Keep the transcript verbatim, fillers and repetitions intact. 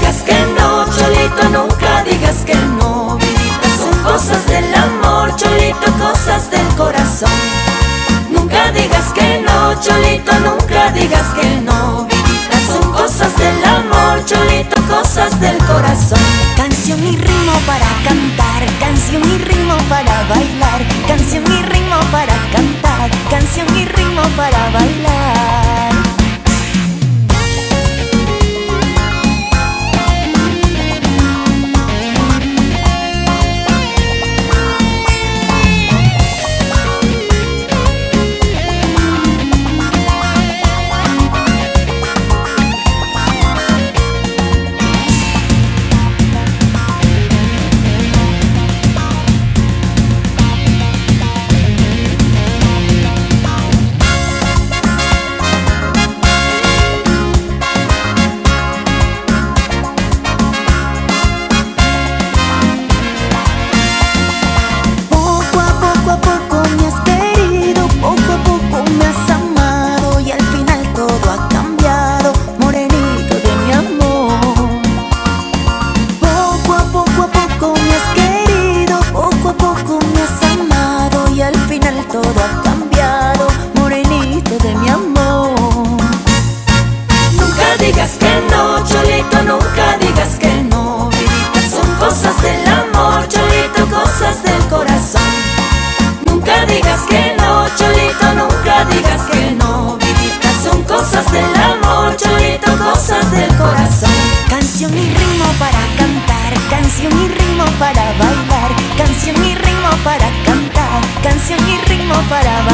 digas que no, Cholito, nunca digas que no, vidita. Son cosas del amor, Cholito, cosas del corazón. Nunca digas que no, Cholito, nunca digas que no, vidita. Son cosas del amor, Cholito, cosas del corazón. Canción y ritmo para cantar, canción y ritmo para bailar, canción y ritmo para cantar, canción y ritmo para bailar. Todo ha cambiado, morenito de mi amor. Nunca digas que no, Cholito, nunca digas que no, vidita. Son cosas del amor, Cholito, cosas del corazón. Nunca digas que no, Cholito, nunca digas que no, vidita. Son cosas del amor, Cholito, cosas del corazón. Canción y ritmo para cantar, canción y ritmo para bailar, canción y ritmo para cantar, canción y ritmo para bailar.